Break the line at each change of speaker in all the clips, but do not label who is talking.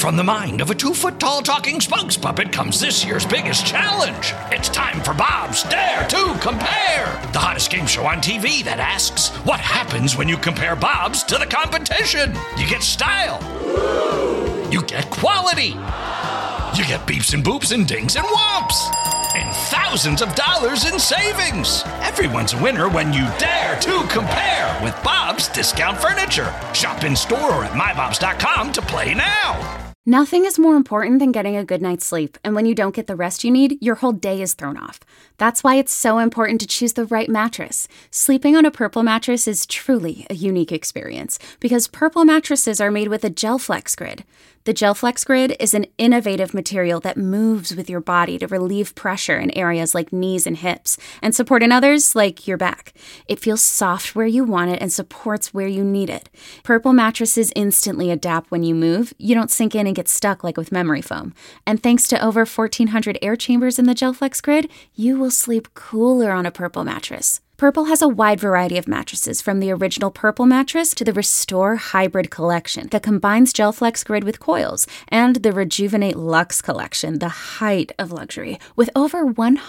From the mind of a 2-foot-tall talking spokes puppet comes this year's biggest challenge. It's time for Bob's Dare to Compare, the hottest game show on TV that asks, what happens when you compare Bob's to the competition? You get style. You get quality. You get beeps and boops and dings and whomps. And thousands of dollars in savings. Everyone's a winner when you dare to compare with Bob's Discount Furniture. Shop in store or at mybobs.com to play now.
Nothing is more important than getting a good night's sleep, and when you don't get the rest you need, your whole day is thrown off. That's why it's so important to choose the right mattress. Sleeping on a Purple mattress is truly a unique experience, because Purple mattresses are made with a GelFlex Grid. The GelFlex Grid is an innovative material that moves with your body to relieve pressure in areas like knees and hips, and support in others like your back. It feels soft where you want it and supports where you need it. Purple mattresses instantly adapt when you move. You don't sink in and get stuck like with memory foam. And thanks to over 1,400 air chambers in the GelFlex Grid, you will sleep cooler on a Purple mattress. Purple has a wide variety of mattresses, from the original Purple mattress to the Restore Hybrid collection that combines GelFlex Grid with coils, and the Rejuvenate Luxe collection, the height of luxury, with over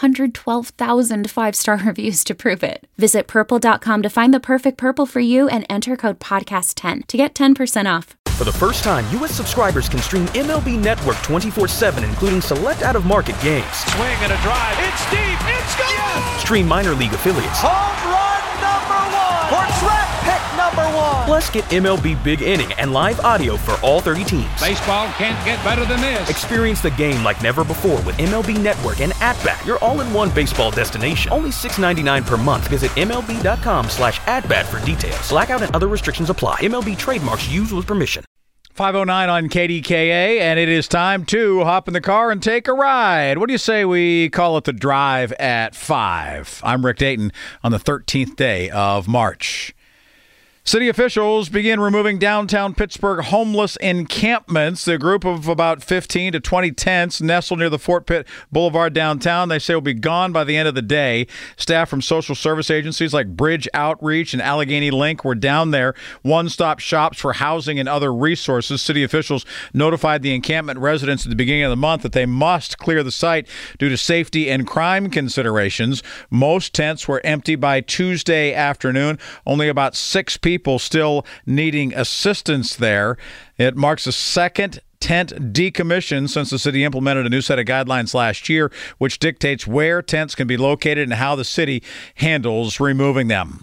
112,000 five-star reviews to prove it. Visit purple.com to find the perfect Purple for you and enter code podcast10 to get 10% off.
For the first time, U.S. subscribers can stream MLB Network 24/7, including select out-of-market games.
Swing and a drive. It's deep. It's gone. Yes!
Stream minor league affiliates.
Home run number 1. Or draft pick number 1.
Plus, get MLB Big Inning and live audio for all 30 teams.
Baseball can't get better than this.
Experience the game like never before with MLB Network and At-Bat, your all-in-one baseball destination. Only $6.99 per month. Visit MLB.com/AtBat for details. Blackout and other restrictions apply. MLB trademarks used with permission.
5:09 on KDKA, and it is time to hop in the car and take a ride. What do you say we call it the drive at 5? I'm Rick Dayton on the 13th day of March. City officials begin removing downtown Pittsburgh homeless encampments. The group of about 15 to 20 tents nestled near the Fort Pitt Boulevard downtown, they say, will be gone by the end of the day. Staff from social service agencies like Bridge Outreach and Allegheny Link were down there, one-stop shops for housing and other resources. City officials notified the encampment residents at the beginning of the month that they must clear the site due to safety and crime considerations. Most tents were empty by Tuesday afternoon. Only about 6 people still needing assistance there. It marks the second tent decommission since the city implemented a new set of guidelines last year, which dictates where tents can be located and how the city handles removing them.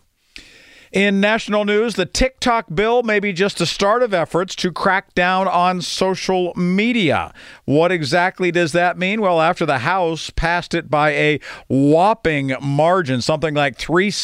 In national news, the TikTok bill may be just the start of efforts to crack down on social media. What exactly does that mean? Well, after the House passed it by a whopping margin, something like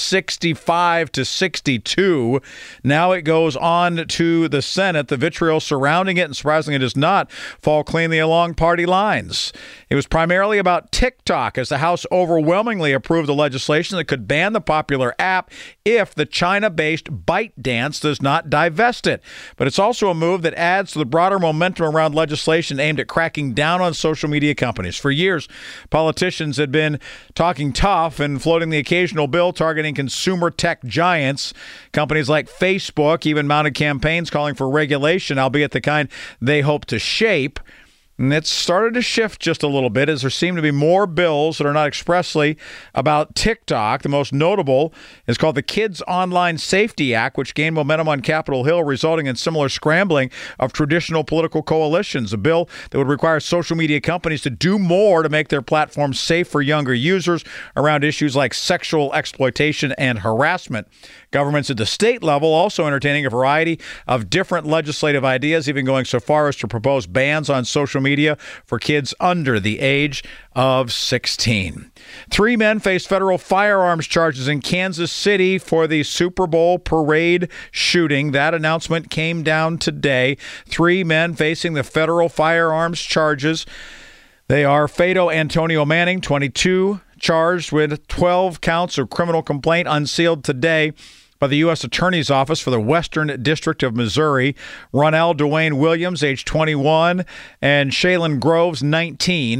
365 to 62, now it goes on to the Senate. The vitriol surrounding it, and surprisingly, does not fall cleanly along party lines. It was primarily about TikTok, as the House overwhelmingly approved the legislation that could ban the popular app if the China-based ByteDance does not divest it. But it's also a move that adds to the broader momentum around legislation aimed at cracking down on social media companies. For years, politicians had been talking tough and floating the occasional bill targeting consumer tech giants. Companies like Facebook even mounted campaigns calling for regulation, albeit the kind they hope to shape. And it's started to shift just a little bit as there seem to be more bills that are not expressly about TikTok. The most notable is called the Kids Online Safety Act, which gained momentum on Capitol Hill, resulting in similar scrambling of traditional political coalitions. A bill that would require social media companies to do more to make their platforms safe for younger users around issues like sexual exploitation and harassment. Governments at the state level also entertaining a variety of different legislative ideas, even going so far as to propose bans on social media for kids under the age of 16. 3 men face federal firearms charges in Kansas City for the Super Bowl parade shooting. That announcement came down today. 3 men facing the federal firearms charges. They are Fado Antonio Manning, 22, charged with 12 counts of criminal complaint, unsealed today by the U.S. Attorney's Office for the Western District of Missouri. Ronell Dwayne Williams, age 21, and Shaylin Groves, 19,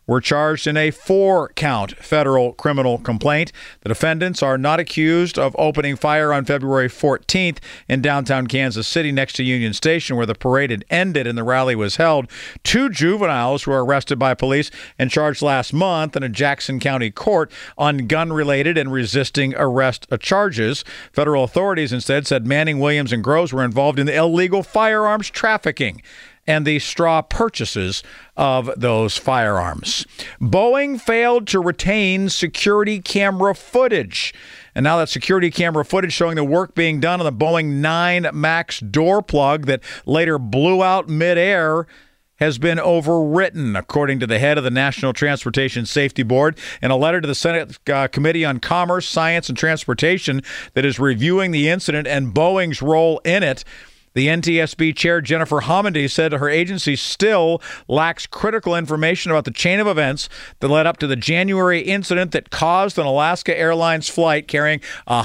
were charged in a 4-count federal criminal complaint. The defendants are not accused of opening fire on February 14th in downtown Kansas City next to Union Station, where the parade had ended and the rally was held. 2 juveniles were arrested by police and charged last month in a Jackson County court on gun-related and resisting arrest charges. Federal authorities instead said Manning, Williams, and Groves were involved in the illegal firearms trafficking and the straw purchases of those firearms. Boeing failed to retain security camera footage. And now that security camera footage showing the work being done on the Boeing 9 MAX door plug that later blew out midair has been overwritten, according to the head of the National Transportation Safety Board. In a letter to the Senate Committee on Commerce, Science, and Transportation that is reviewing the incident and Boeing's role in it, the NTSB chair, Jennifer Homendy, said her agency still lacks critical information about the chain of events that led up to the January incident that caused an Alaska Airlines flight carrying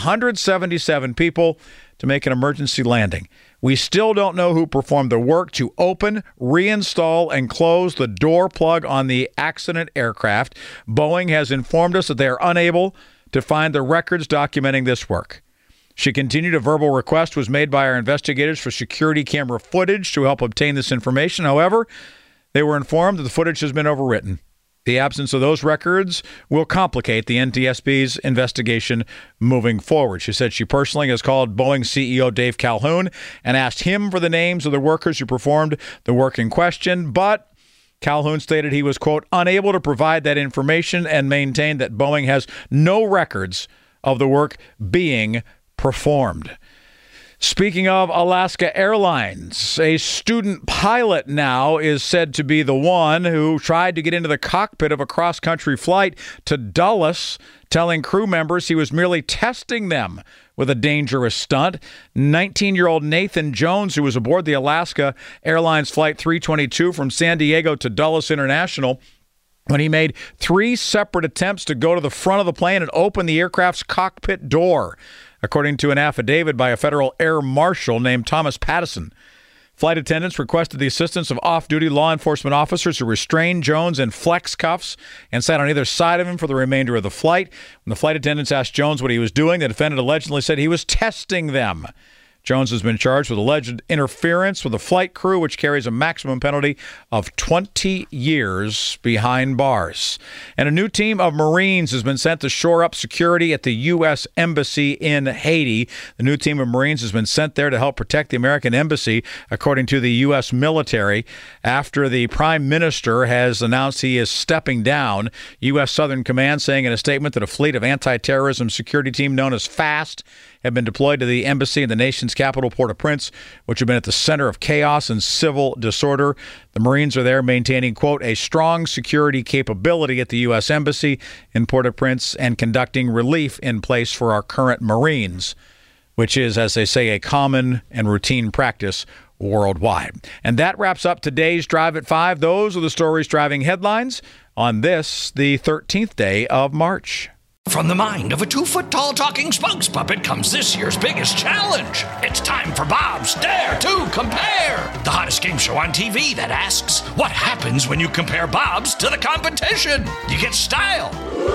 177 people to make an emergency landing. We still don't know who performed the work to open, reinstall, and close the door plug on the accident aircraft. Boeing has informed us that they are unable to find the records documenting this work. She continued, a verbal request was made by our investigators for security camera footage to help obtain this information. However, they were informed that the footage has been overwritten. The absence of those records will complicate the NTSB's investigation moving forward. She said she personally has called Boeing CEO Dave Calhoun and asked him for the names of the workers who performed the work in question, but Calhoun stated he was, quote, unable to provide that information and maintained that Boeing has no records of the work being performed. Speaking of Alaska Airlines, a student pilot now is said to be the one who tried to get into the cockpit of a cross-country flight to Dulles, telling crew members he was merely testing them with a dangerous stunt. 19-year-old Nathan Jones, who was aboard the Alaska Airlines Flight 322 from San Diego to Dulles International, when he made 3 separate attempts to go to the front of the plane and open the aircraft's cockpit door, according to an affidavit by a federal air marshal named Thomas Pattison. Flight attendants requested the assistance of off-duty law enforcement officers who restrained Jones in flex cuffs and sat on either side of him for the remainder of the flight. When the flight attendants asked Jones what he was doing, the defendant allegedly said he was testing them. Jones has been charged with alleged interference with a flight crew, which carries a maximum penalty of 20 years behind bars. And a new team of Marines has been sent to shore up security at the U.S. Embassy in Haiti. The new team of Marines has been sent there to help protect the American Embassy, according to the U.S. military, after the Prime Minister has announced he is stepping down. U.S. Southern Command saying in a statement that a fleet of anti-terrorism security team known as FAST have been deployed to the embassy in the nation's capital, Port-au-Prince, which have been at the center of chaos and civil disorder. The Marines are there maintaining, quote, a strong security capability at the U.S. Embassy in Port-au-Prince and conducting relief in place for our current Marines, which is, as they say, a common and routine practice worldwide. And that wraps up today's Drive at 5. Those are the stories driving headlines on this, the 13th day of March.
From the mind of a 2-foot-tall talking spokes puppet comes this year's biggest challenge. It's time for Bob's Dare to Compare, the hottest game show on TV that asks, what happens when you compare Bob's to the competition? You get style.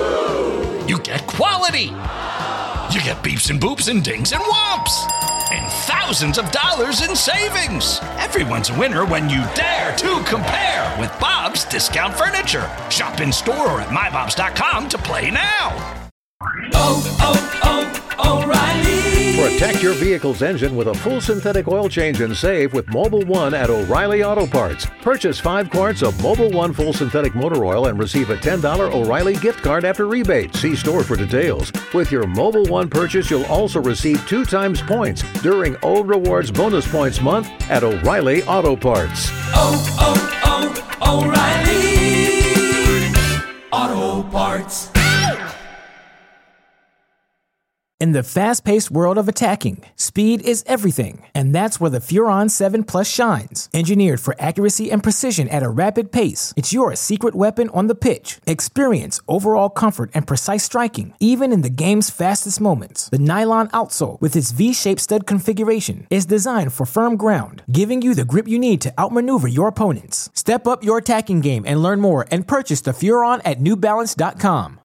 You get quality. You get beeps and boops and dings and whomps. And thousands of dollars in savings. Everyone's a winner when you dare to compare with Bob's Discount Furniture. Shop in store or at mybobs.com to play now.
O'Reilly. Protect your vehicle's engine with a full synthetic oil change and save with Mobil 1 at O'Reilly Auto Parts. Purchase 5 quarts of Mobil 1 full synthetic motor oil and receive a $10 O'Reilly gift card after rebate. See store for details. With your Mobil 1 purchase, you'll also receive 2 times points during O Rewards Bonus Points Month at O'Reilly Auto Parts.
O'Reilly Auto Parts.
In the fast-paced world of attacking, speed is everything, and that's where the Furon 7 Plus shines. Engineered for accuracy and precision at a rapid pace, it's your secret weapon on the pitch. Experience overall comfort and precise striking, even in the game's fastest moments. The nylon outsole, with its V-shaped stud configuration, is designed for firm ground, giving you the grip you need to outmaneuver your opponents. Step up your attacking game and learn more and purchase the Furon at NewBalance.com.